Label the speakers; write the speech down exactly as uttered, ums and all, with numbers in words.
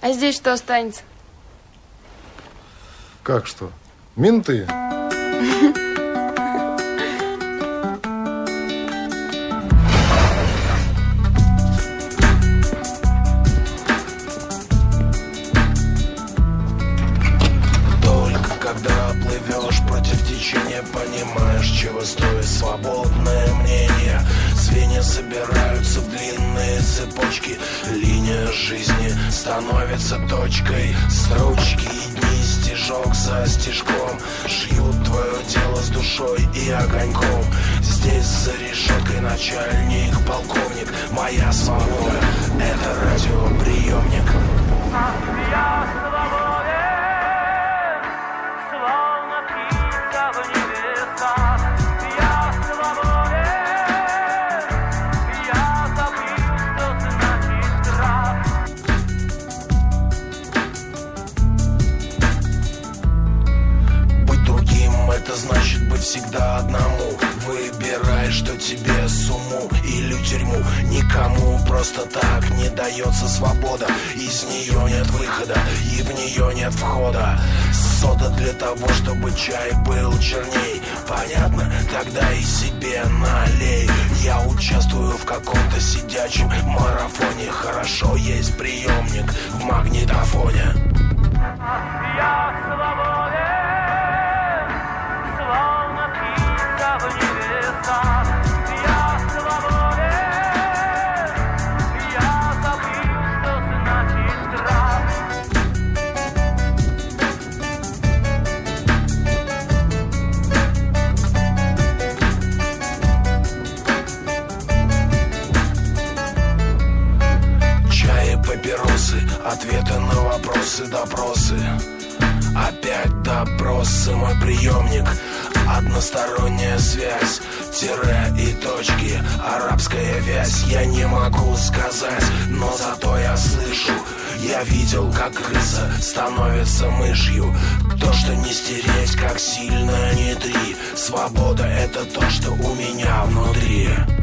Speaker 1: А здесь что останется?
Speaker 2: Как что? Менты.
Speaker 3: Только когда плывешь против течения, понимаешь, чего стоит свободное мнение. Звенья собираются в длинные цепочки, линия жизни становится точкой. Строчки и дни, стежок за стежком, шьют твое дело с душой и огоньком. Здесь за решеткой начальник, полковник. Моя свобода — это радиоприемник.
Speaker 4: Я свободен, словно птица в небесах. Я свободен, я забыл, что значит страх.
Speaker 3: Быть другим — это значит быть всегда одному. Выбирай, что тебе с уму или тюрьму. Никому просто так не дается свобода. Из нее нет выхода и в нее нет входа. Сода для того, чтобы чай был черней. Понятно? Тогда и себе налей. Я участвую в каком-то сидячем марафоне. Хорошо, есть приемник в магнитофоне.
Speaker 4: Я свободен, словно птица в небесах. Я свободен, я забыл, что значит страх.
Speaker 3: Чай и папиросы, ответы на вопросы, допросы. Опять допросы, мой приемник. Односторонняя связь, тире и точки, арабская вязь. Я не могу сказать, но зато я слышу. Я видел, как крыса становится мышью. То, что не стереть, как сильно не три. Свобода — это то, что у меня внутри.